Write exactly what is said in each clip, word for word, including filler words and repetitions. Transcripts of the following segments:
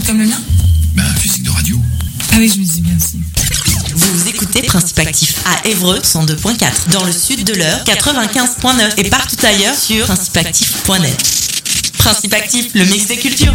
comme le mien? Ben, physique de radio. Ah oui, je me dis bien aussi. Vous écoutez Principe Actif à Évreux cent deux virgule quatre, dans le sud de l'Eure quatre-vingt-quinze virgule neuf et partout ailleurs sur principe actif point net. Principe Actif, le mix des cultures.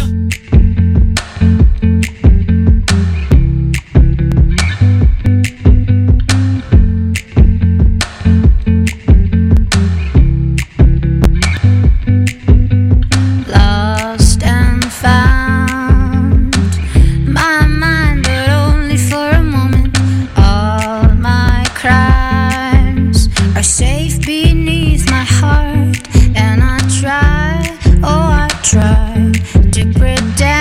Try, oh I try to pretend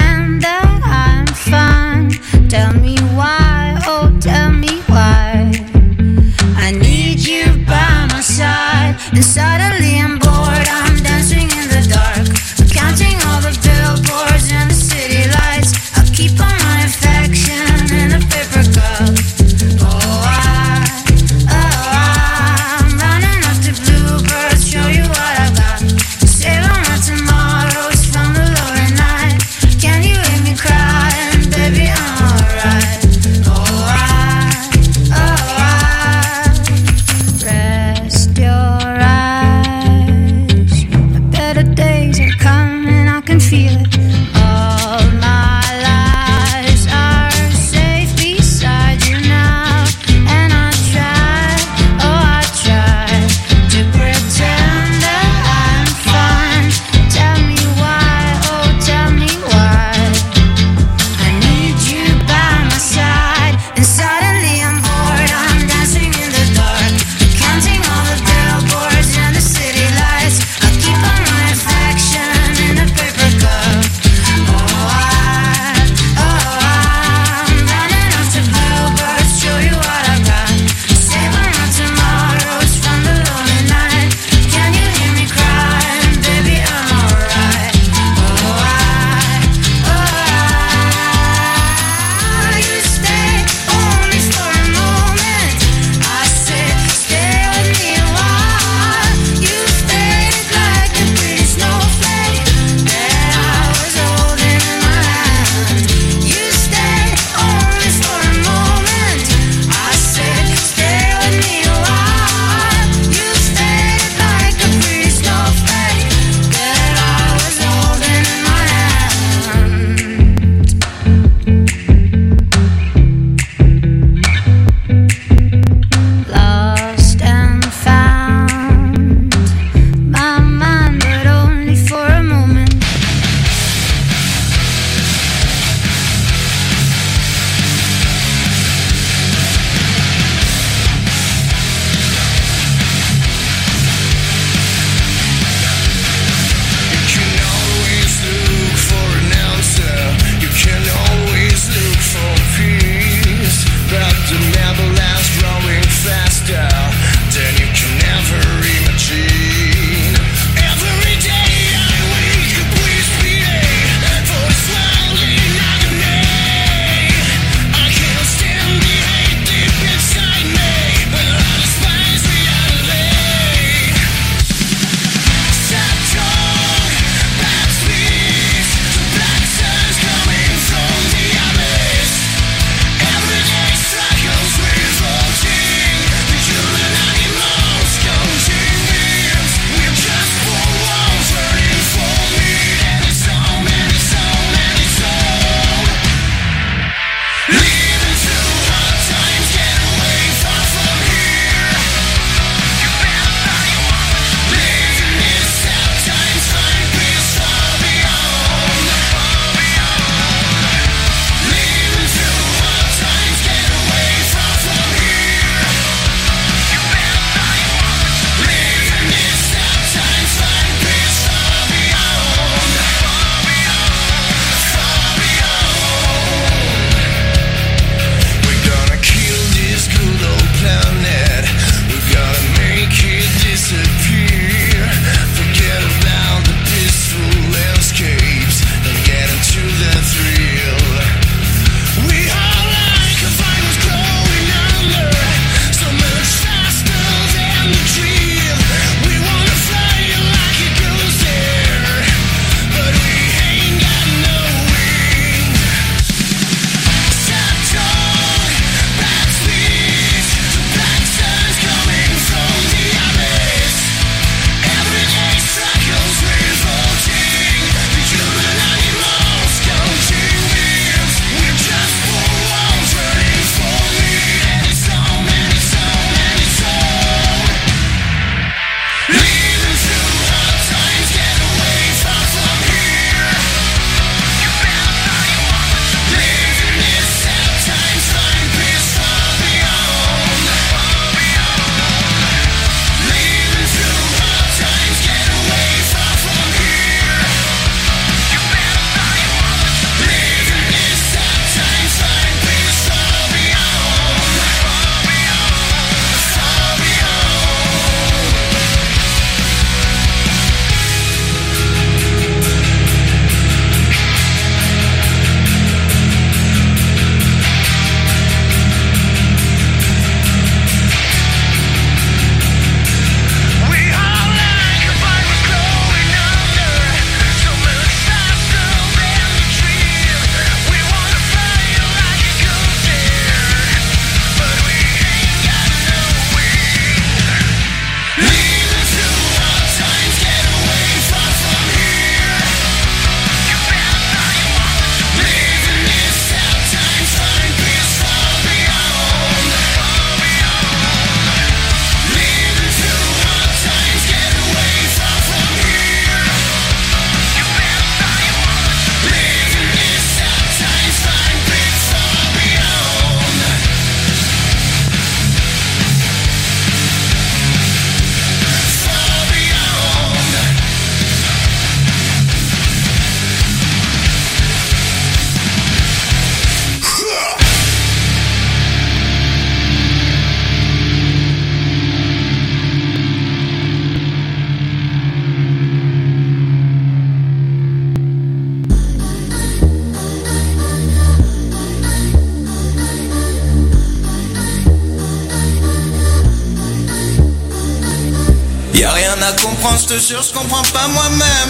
rien à comprendre, je te jure, je comprends pas moi-même.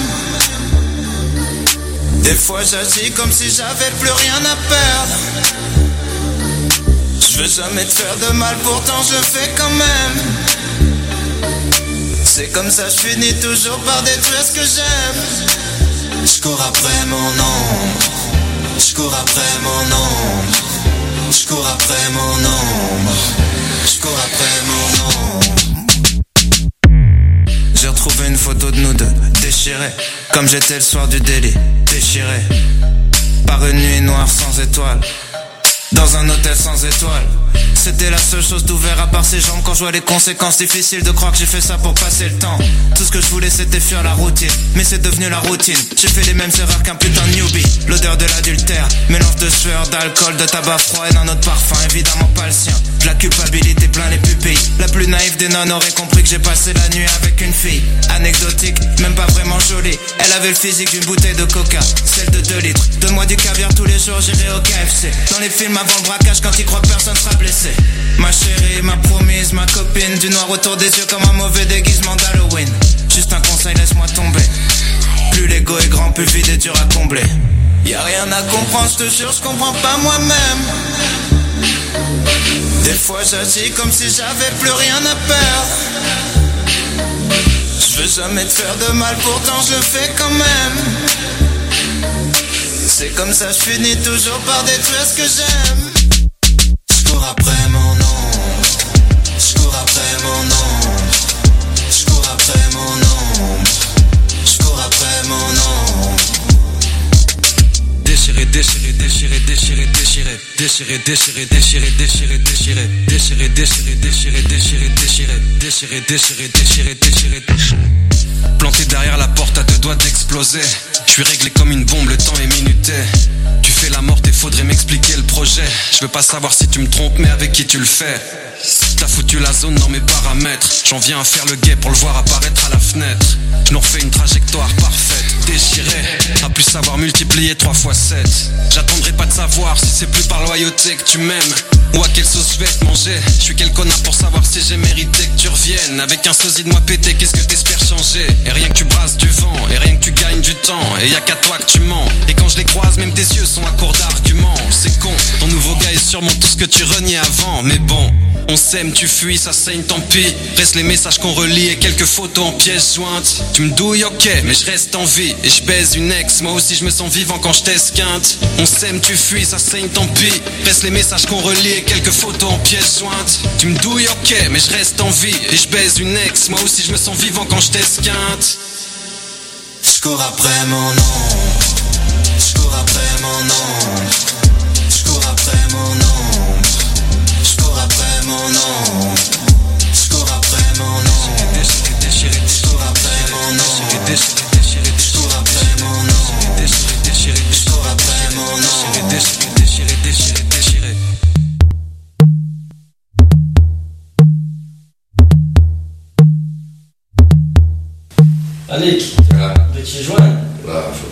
Des fois j'agis comme si j'avais plus rien à perdre. Je veux jamais te faire de mal, pourtant je fais quand même. C'est comme ça, je finis toujours par détruire ce que j'aime. Je cours après mon ombre, je cours après mon ombre, je cours après mon ombre, je cours après mon ombre. J'ai retrouvé une photo de nous deux, déchirés, comme j'étais le soir du délit, déchiré par une nuit noire sans étoiles, dans un hôtel sans étoiles. C'était la seule chose d'ouvert à part ses jambes. Quand je vois les conséquences, difficile de croire que j'ai fait ça pour passer le temps. Tout ce que je voulais c'était fuir la routine, mais c'est devenu la routine. J'ai fait les mêmes erreurs qu'un putain de newbie. L'odeur de l'adultère, mélange de sueur, d'alcool, de tabac froid et d'un autre parfum, évidemment pas le sien. De la culpabilité plein les pupilles. La plus naïve des nonnes aurait compris que j'ai passé la nuit avec une fille anecdotique, même pas vraiment jolie. Elle avait le physique d'une bouteille de coca, celle de deux litres. Donne-moi du caviar tous les jours, j'irai au K F C. Dans les films avant le braquage, quand ils croient que personne sera blessé. Ma chérie, ma promise, ma copine, du noir autour des yeux comme un mauvais déguisement d'Halloween. Juste un conseil, laisse-moi tomber. Plus l'ego est grand, plus le vide est dur à combler. Y'a rien à comprendre, je te jure, je comprends pas moi-même. Des fois j'agis comme si j'avais plus rien à perdre. Je veux jamais te faire de mal, pourtant je le fais quand même. C'est comme ça, je finis toujours par détruire ce que j'aime. Je cours après mon ombre, je cours après mon ombre, je cours après mon ombre, je cours après mon ombre. Déchiré, déchiré, déchiré, déchiré, déchiré, déchiré, déchiré, déchiré, déchiré, déchiré, déchiré, déchiré, déchiré, déchiré, déchiré, déchiré, déchiré, déchiré, déchiré, déchiré. Planté derrière la porte à deux doigts d'exploser. Je suis réglé comme une bombe, le temps est minuté. Tu fais la morte et faudrait m'expliquer le projet. Je veux pas savoir si tu me trompes mais avec qui tu le fais. T'as foutu la zone dans mes paramètres. J'en viens à faire le guet pour le voir apparaître à la fenêtre. Je nous refais une trajectoire parfaite. Déchiré, à plus savoir multiplier trois fois sept. J'attendrai pas de savoir si c'est plus par loyauté que tu m'aimes ou à quelle sauce je vais te manger. Je suis quel connard pour savoir si j'ai mérité que tu reviennes. Avec un sosie de moi pété, qu'est-ce que t'espères changer? Et rien que tu brasses du vent, et rien que tu gagnes du temps. Et y'a qu'à toi que tu mens. Et quand je les croise, même tes yeux sont à court d'arguments. C'est con, ton nouveau gars est sûrement tout ce que tu reniais avant. Mais bon, on s'aime, tu fuis, ça saigne, tant pis. Reste les messages qu'on relie et quelques photos en pièces jointes. Tu me douilles, ok, mais je reste en vie. Et je baise une ex, moi aussi je me sens vivant quand je t'esquinte. On s'aime, tu fuis, ça saigne, tant pis. Reste les messages qu'on relie et quelques photos en pièces jointes. Tu me douilles, ok, mais je reste en vie. Et je baise une ex, moi aussi je me sens vivant quand je t'esquinte. Je cours après mon ombre, je cours après mon ombre, je cours après mon ombre, je cours après mon ombre, je cours après mon ombre, je cours après mon ombre, je cours après mon ombre, je cours après mon ombre. Allez, Ja. beetje joindre. Ja, zo.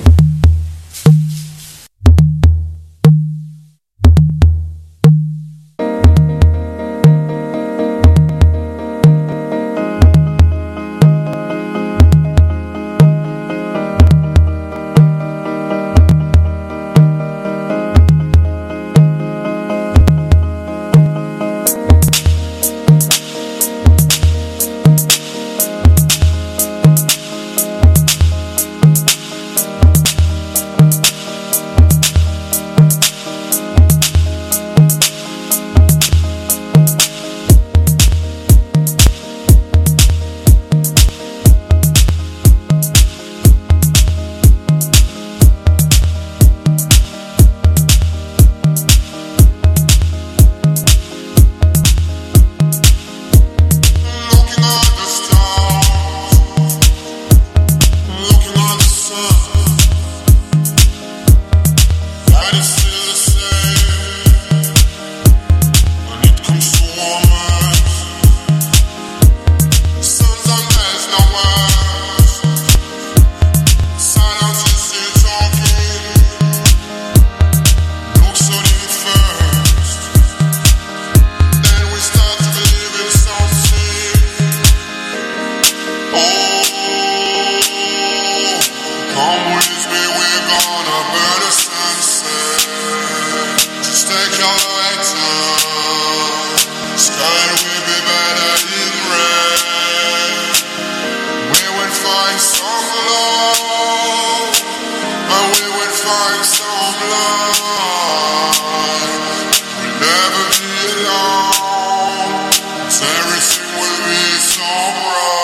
take your lights on. Sky will be better in red. We will find some love, and we will find some light. We'll never be alone, so everything will be so bright.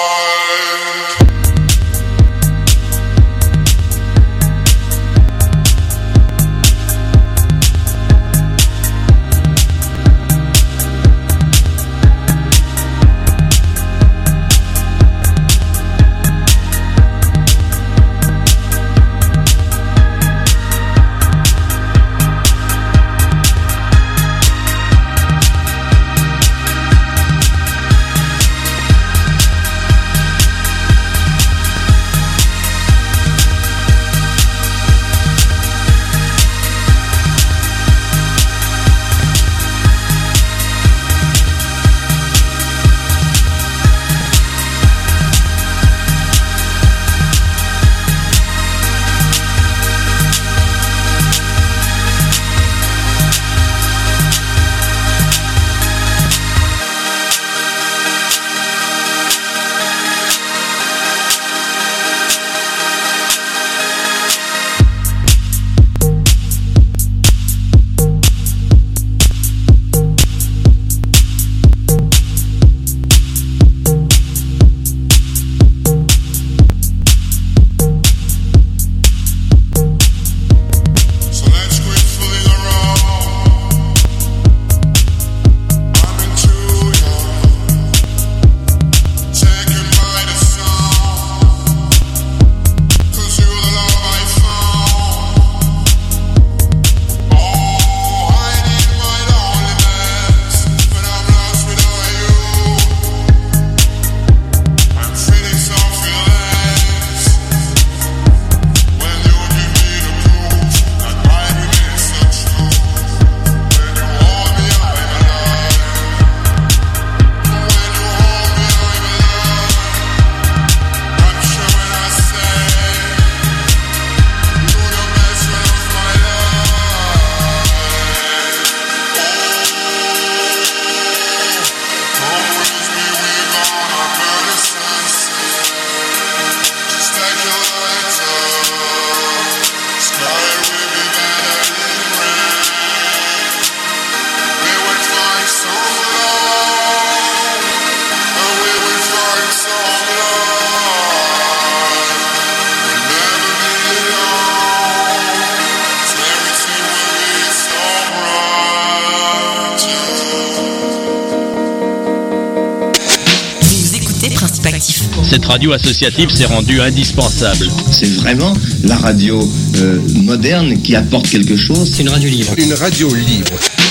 Cette radio associative s'est rendue indispensable. C'est vraiment la radio euh, moderne qui apporte quelque chose. C'est une radio libre. Une radio libre.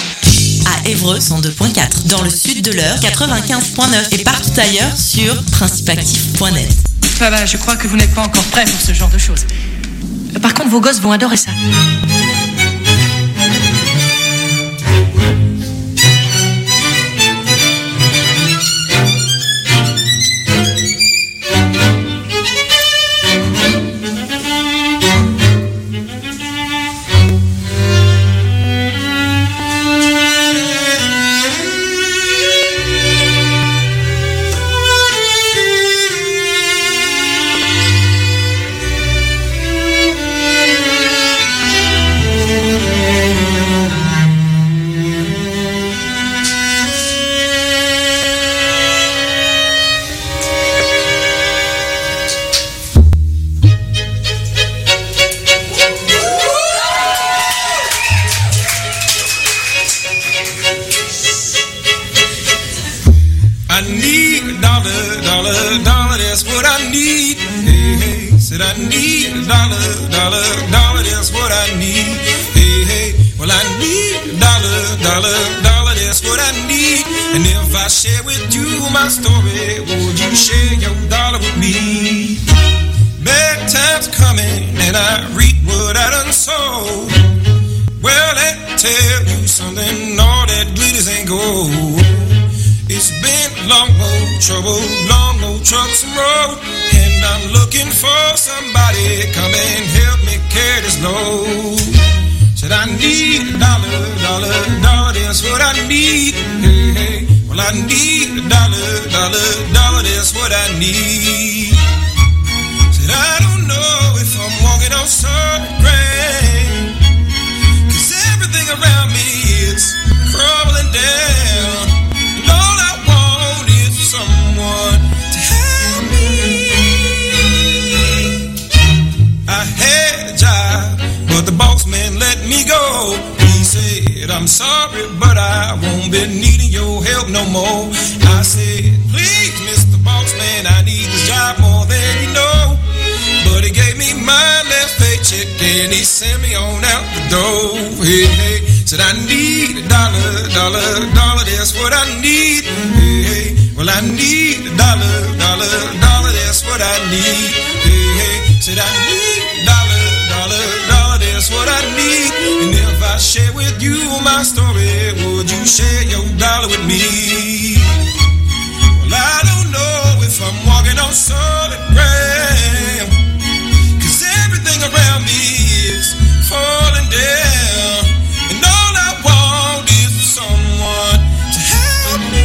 À Évreux, cent deux virgule quatre. Dans le sud de l'Eure, quatre-vingt-quinze virgule neuf. Et partout ailleurs sur principe actif point net. Ah bah, je crois que vous n'êtes pas encore prêts pour ce genre de choses. Par contre, vos gosses vont adorer ça. Said I need a dollar, dollar. that's what I need. Hey, hey, well I need a dollar, dollar, dollar, that's what I need. Said I don't know if I'm walking on solid ground, 'cause everything around me is crumbling down, and all I want is someone to help me. I had a job, but the boss man let me go. He said, I'm sorry, but I won't be needing your help no more. I said, please, Mister Boss Man, I need this job more than you know. But he gave me my last paycheck and he sent me on out the door. Hey, hey, said I need a dollar, dollar, dollar, that's what I need. Hey, hey, well I need a dollar, dollar, dollar, that's what I need. Hey, hey, said I need a dollar, dollar, dollar, that's what I need. And if I share with you my story, would you share your dollar with me? Well, I don't know if I'm walking on solid ground, 'cause everything around me is falling down, and all I want is someone to help me.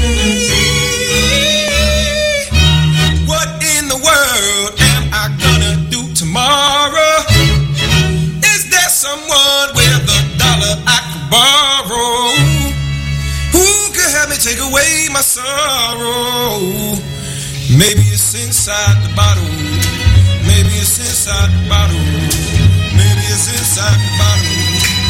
What in the world am I gonna do tomorrow? Is there someone with a dollar I could borrow? Who could help me take away my sorrow? Maybe it's inside the bottle. Maybe it's inside the bottle. Maybe it's inside the bottle.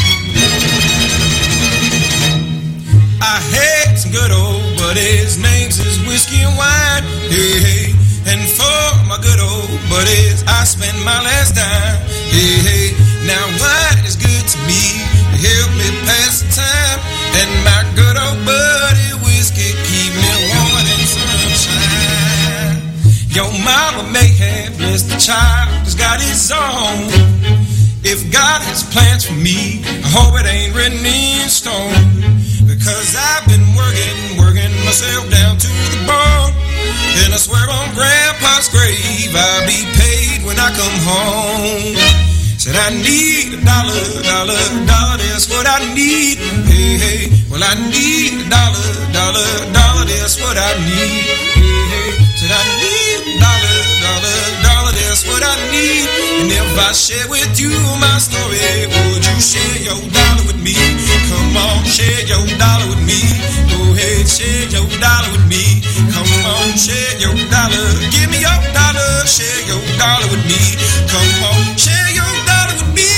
I had some good old buddies, names is whiskey and wine. Hey, hey. And for my good old buddies, I spent my last dime. Hey, hey. Now wine is good to me, it help me pass the time. And my good old buddy whiskey keep me warmer than sunshine. Your mama may have blessed the child that's got his own. If God has plans for me, I hope it ain't written in stone. Because I've been working, working myself down to the bone. And I swear on Grandpa's grave, I'll be paid when I come home. Said I need a dollar, dollar, dollar, that's what I need. Hey, hey, well I need a dollar, dollar, dollar, that's what I need. Hey, hey, said I need a dollar, dollar, dollar, that's what I need. And if I share with you my story, would you share your dollar with me? Come on, share your dollar with me. Go ahead, share your dollar with me. Come on, share your dollar. Give me your dollar, share your dollar with me. Come on, share your dollar with me.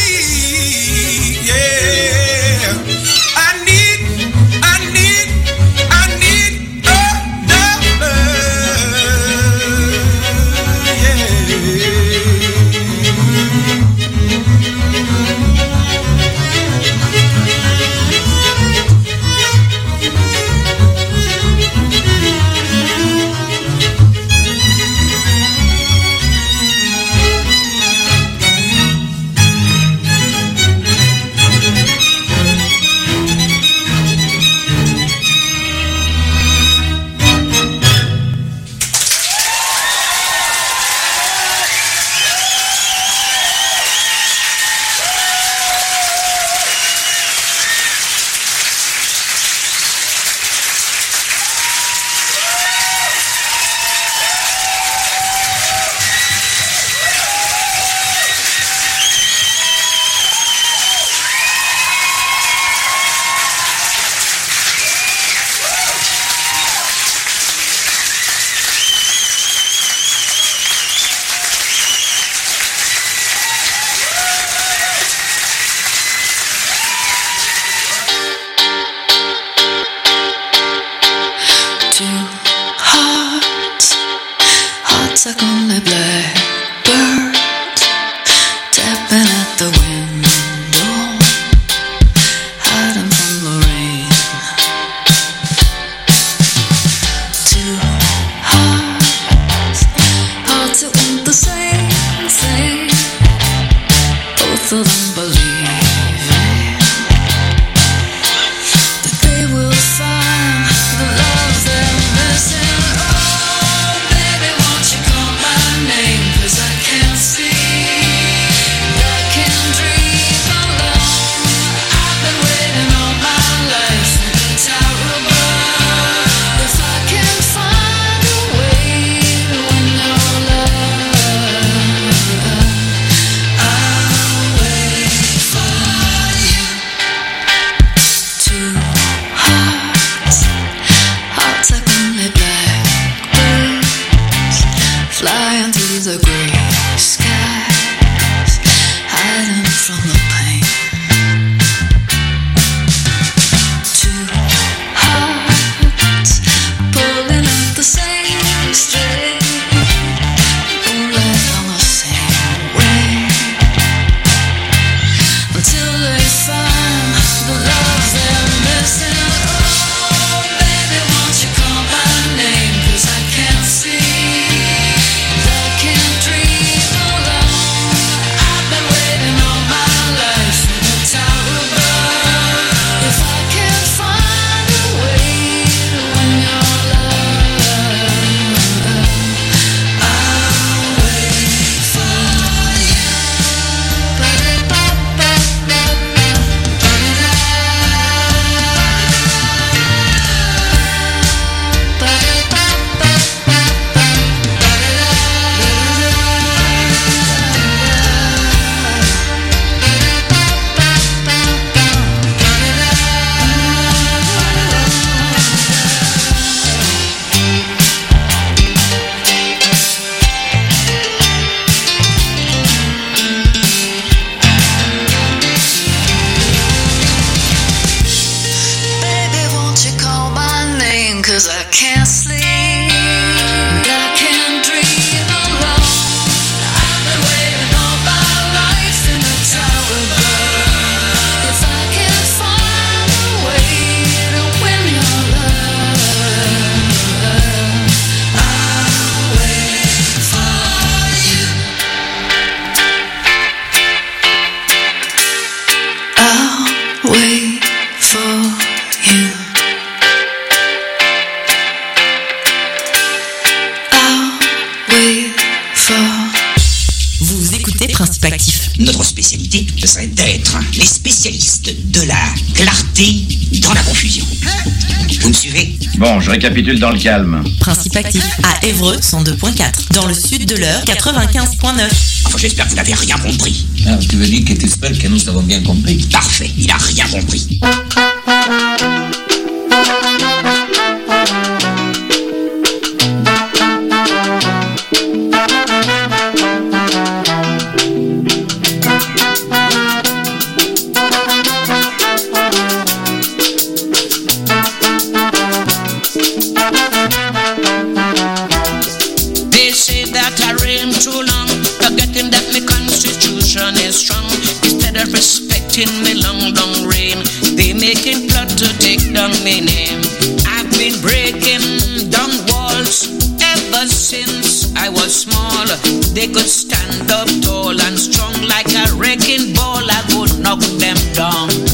Yeah, I need, I need, I need a dollar. Yeah. for you. I'll wait for. Vous écoutez Principe Actif. Notre spécialité, ce serait d'être les spécialistes de la clarté dans la confusion. Vous me suivez? Bon, je récapitule dans le calme. Principe Actif à Évreux cent deux virgule quatre. Dans le sud de l'Eure quatre-vingt-quinze virgule neuf. Enfin, j'espère que vous n'avez rien compris. Ah, tu veux dire que tu espères que nous avons bien compris? Parfait, il a rien compris. They say that I reign too long, forgetting that my constitution is strong. Instead of respecting me long, long reign, they making plot to take down my name. I've been breaking down walls ever since I was small. They could stand up tall and strong like a wrecking ball. I would knock them down.